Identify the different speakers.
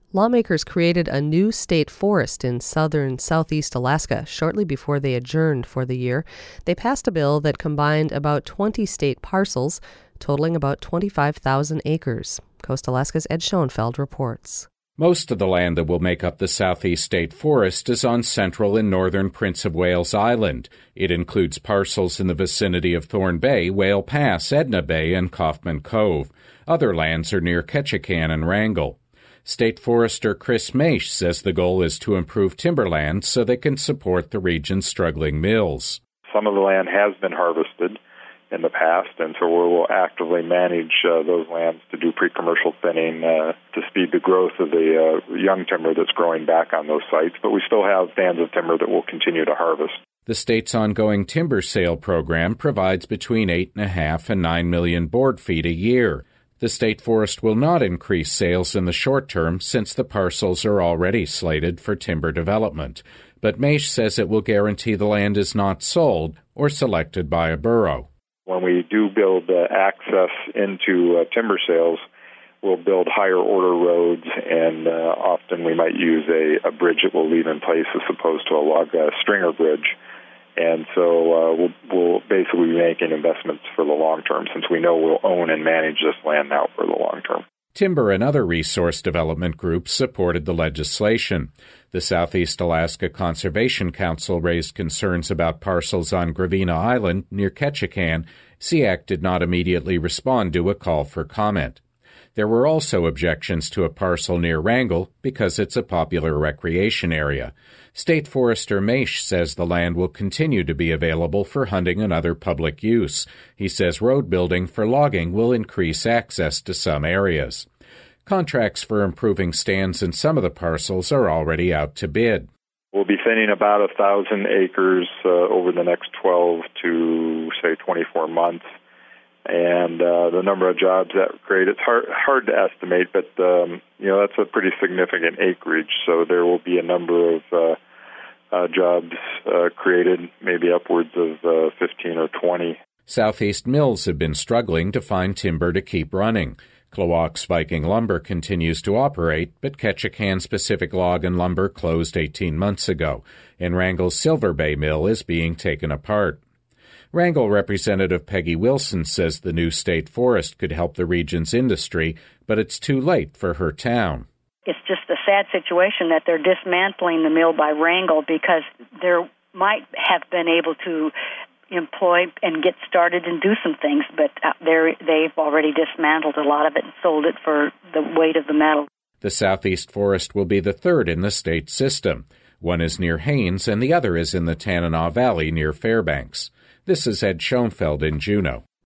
Speaker 1: Lawmakers created a new state forest in southeast Alaska shortly before they adjourned for the year. They passed a bill that combined about 20 state parcels, totaling about 25,000 acres. Coast Alaska's Ed Schoenfeld reports.
Speaker 2: Most of the land that will make up the Southeast State Forest is on central and northern Prince of Wales Island. It includes parcels in the vicinity of Thorn Bay, Whale Pass, Edna Bay, and Kaufman Cove. Other lands are near Ketchikan and Wrangell. State Forester Chris Maish says the goal is to improve timberland so they can support the region's struggling mills.
Speaker 3: Some of the land has been harvested in the past, and so we will actively manage those lands to do pre-commercial thinning to speed the growth of the young timber that's growing back on those sites. But we still have stands of timber that we'll continue to harvest.
Speaker 2: The state's ongoing timber sale program provides between 8.5 and 9 million board feet a year. The state forest will not increase sales in the short term since the parcels are already slated for timber development. But Maish says it will guarantee the land is not sold or selected by a borough.
Speaker 3: When we do build access into timber sales, we'll build higher order roads, and often we might use a bridge that we'll leave in place as opposed to a log stringer bridge. And so we'll basically be making investments for the long term since we know we'll own and manage this land now for the long term.
Speaker 2: Timber and other resource development groups supported the legislation. The Southeast Alaska Conservation Council raised concerns about parcels on Gravina Island near Ketchikan. SEAC did not immediately respond to a call for comment. There were also objections to a parcel near Wrangell because it's a popular recreation area. State Forester Maish says the land will continue to be available for hunting and other public use. He says road building for logging will increase access to some areas. Contracts for improving stands in some of the parcels are already out to bid.
Speaker 3: We'll be thinning about 1,000 acres over the next 12 to, say, 24 months. And the number of jobs that create, it's hard to estimate, but, that's a pretty significant acreage. So there will be a number of jobs created, maybe upwards of 15 or 20.
Speaker 2: Southeast mills have been struggling to find timber to keep running. Klawock's Viking Lumber continues to operate, but Ketchikan Pacific Log and Lumber closed 18 months ago, and Wrangell's Silver Bay Mill is being taken apart. Wrangell Representative Peggy Wilson says the new state forest could help the region's industry, but it's too late for her town.
Speaker 4: It's just a sad situation that they're dismantling the mill by Wrangell because they might have been able to employ and get started and do some things, but they've already dismantled a lot of it and sold it for the weight of the metal.
Speaker 2: The Southeast Forest will be the third in the state system. One is near Haines and the other is in the Tanana Valley near Fairbanks. This is Ed Schoenfeld in Juneau.